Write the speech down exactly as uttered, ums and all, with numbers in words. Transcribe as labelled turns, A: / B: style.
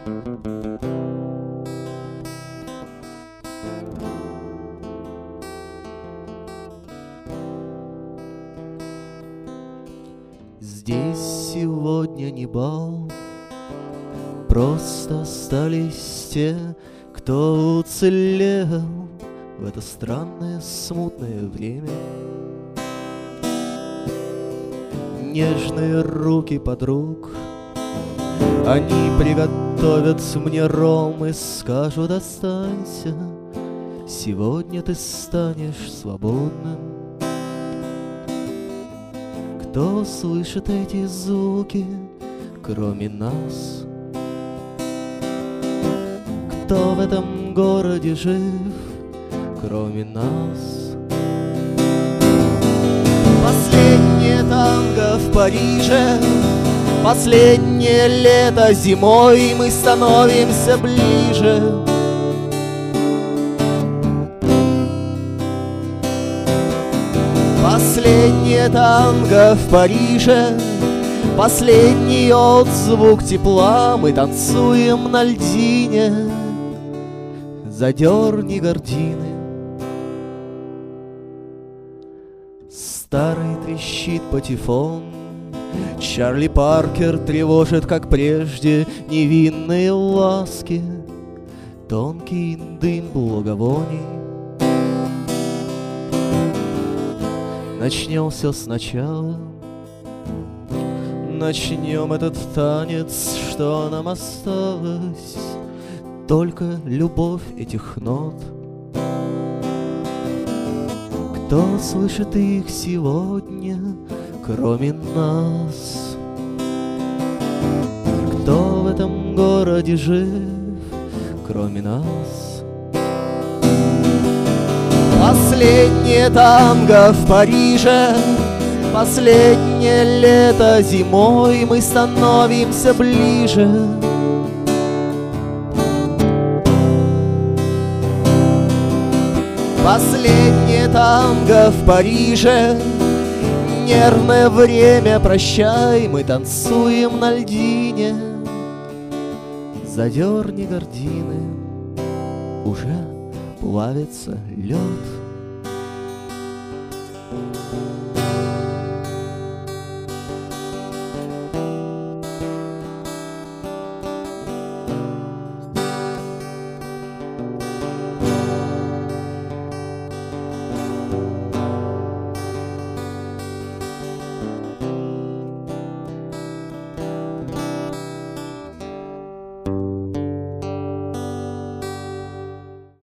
A: Здесь сегодня не бал, просто остались те, кто уцелел в это странное смутное время. Нежные руки подруг, они приготовят мне ром и скажут: останься, сегодня ты станешь свободным. Кто слышит эти звуки, кроме нас? Кто в этом городе жив, кроме нас? Последнее танго в Париже, последнее лето зимой, мы становимся ближе. Последнее танго в Париже, последний отзвук тепла, мы танцуем на льдине. Задерни гардины. Старый трещит патефон, Чарли Паркер тревожит, как прежде, невинные ласки, тонкий дым благовоний. Начнем все сначала, начнем этот танец, что нам осталось, только любовь этих нот. Кто слышит их сегодня, кроме нас? Кто в этом городе жив, кроме нас? Последнее танго в Париже, последнее лето зимой, мы становимся ближе. Последнее танго в Париже, нервное время, прощай, мы танцуем на льдине. Задерни гардины, уже плавится лед.